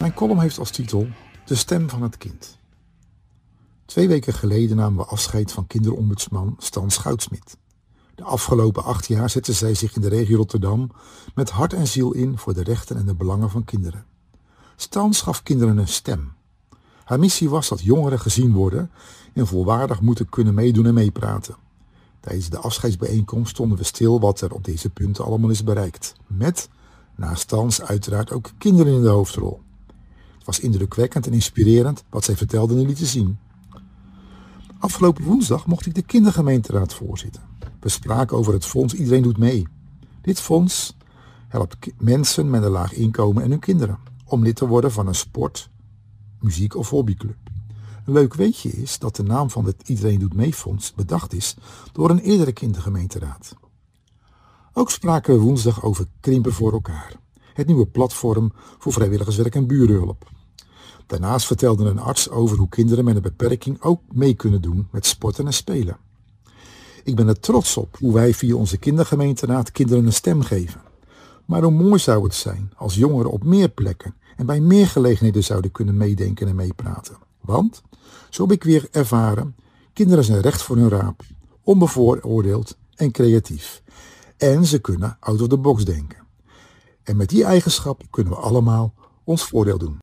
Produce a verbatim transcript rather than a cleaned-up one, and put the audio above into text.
Mijn column heeft als titel De stem van het kind. Twee weken geleden namen we afscheid van kinderombudsman Stan Schoutsmit. De afgelopen acht jaar zette zij zich in de regio Rotterdam met hart en ziel in voor de rechten en de belangen van kinderen. Stan gaf kinderen een stem. Haar missie was dat jongeren gezien worden en volwaardig moeten kunnen meedoen en meepraten. Tijdens de afscheidsbijeenkomst stonden we stil wat er op deze punten allemaal is bereikt. Met, naast Stans, uiteraard ook kinderen in de hoofdrol. Het was indrukwekkend en inspirerend wat zij vertelde en liet zien. Afgelopen woensdag mocht ik de kindergemeenteraad voorzitten. We spraken over het fonds Iedereen doet mee. Dit fonds helpt mensen met een laag inkomen en hun kinderen om lid te worden van een sport, muziek of hobbyclub. Een leuk weetje is dat de naam van het Iedereen doet mee fonds bedacht is door een eerdere kindergemeenteraad. Ook spraken we woensdag over Krimpen voor elkaar, het nieuwe platform voor vrijwilligerswerk en burenhulp. Daarnaast vertelde een arts over hoe kinderen met een beperking ook mee kunnen doen met sporten en spelen. Ik ben er trots op hoe wij via onze kindergemeenteraad kinderen een stem geven. Maar hoe mooi zou het zijn als jongeren op meer plekken en bij meer gelegenheden zouden kunnen meedenken en meepraten. Want, zo heb ik weer ervaren, kinderen zijn recht voor hun raap, onbevooroordeeld en creatief. En ze kunnen out of the box denken. En met die eigenschappen kunnen we allemaal ons voordeel doen.